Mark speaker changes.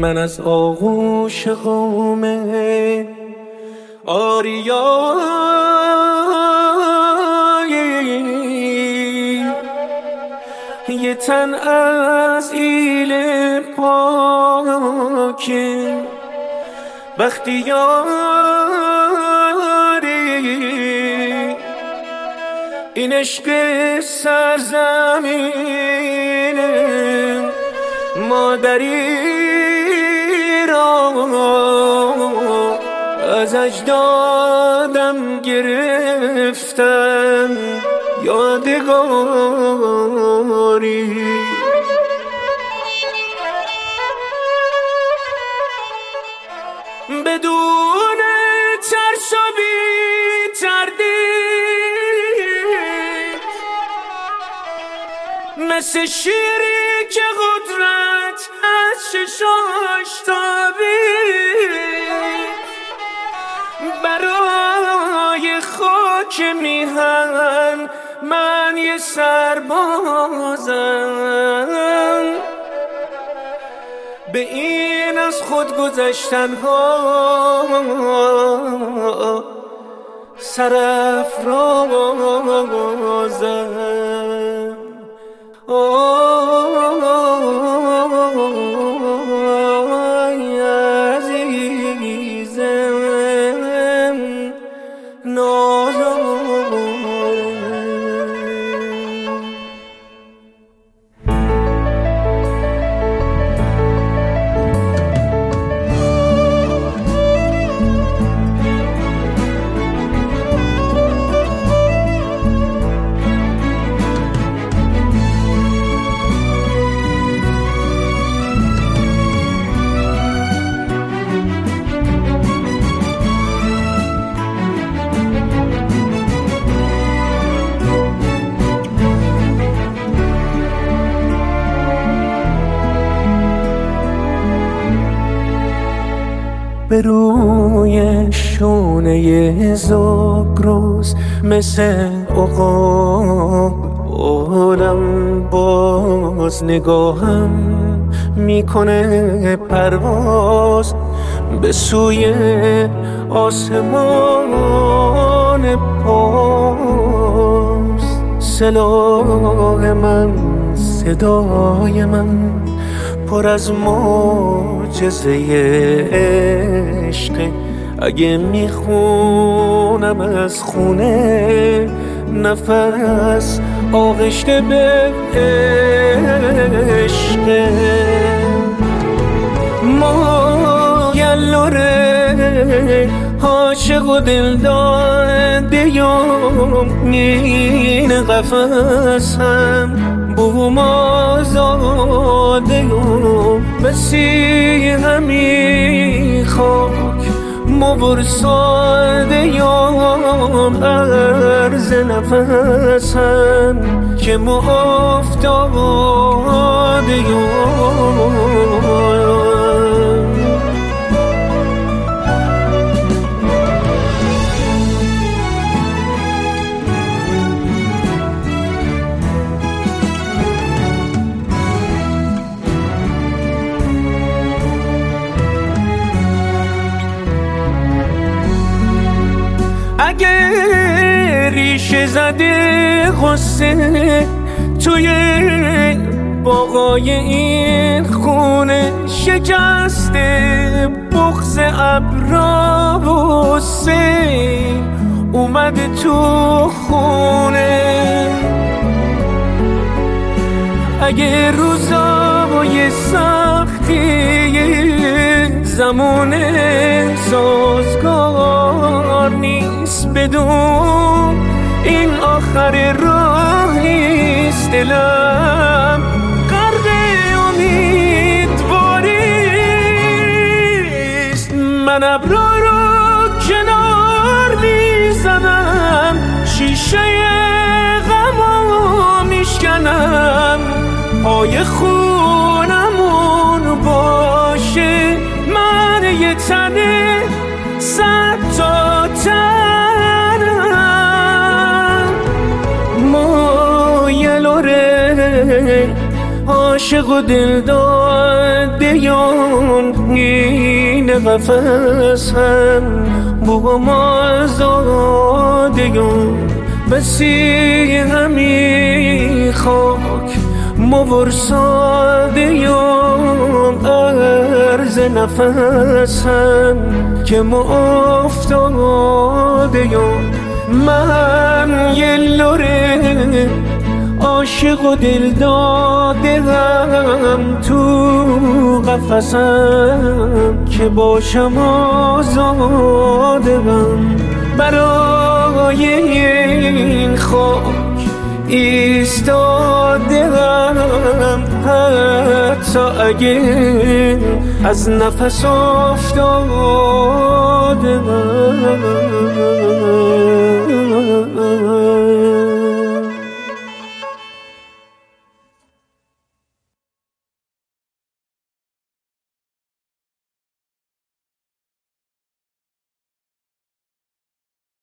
Speaker 1: من از آغوش قومه آریایی یه تن از ایل پاکه بختیاری این عشق سرزمینه مادری را از اجدادم گرفتم یادگاری بدون ترس و بی تردید مثل شیری که قدرت از چشاش تابید برای خاک میهن من یه سربازم به این از خود گذشتن ها سرافرازم آی عزیزم نازم به روی شونه زاگرس مثل عقاب عالم باز نگاهم میکنه پرواز به سوی آسمان پاس سلاح من صدای من پر از معجزه عشق اگه میخونم از خونه نفس آغشته به عشق ما یلوره عاشق و دل داده یام این قفصم بوم آزاده و بسی همی خاک مبر ساده یام عرض نفسم که مو افتاده یام اگه ریشه زده غصه توی باغای این خونه شکسته بغض ابرا و سیل اومده تو خونه اگه روزای سختی زمونه سازگار نیست بدون این آخر راه نیست دلم غرق امیدواریست من ابرا رو کنار میزنم شیشه غمو میشکنم پای خونمون باشه من یه تنه صد تا تنم ما یلوره عاشق و دل دادیان این قفسم بوم آزادیان بسی همی خاک مورسادیان عرض نفسم که افتادیان من یه لوره عاشق و دل دادم تو قفسم که باشم آزادم برای این خاک ایستادم حتی اگه از نفس افتادم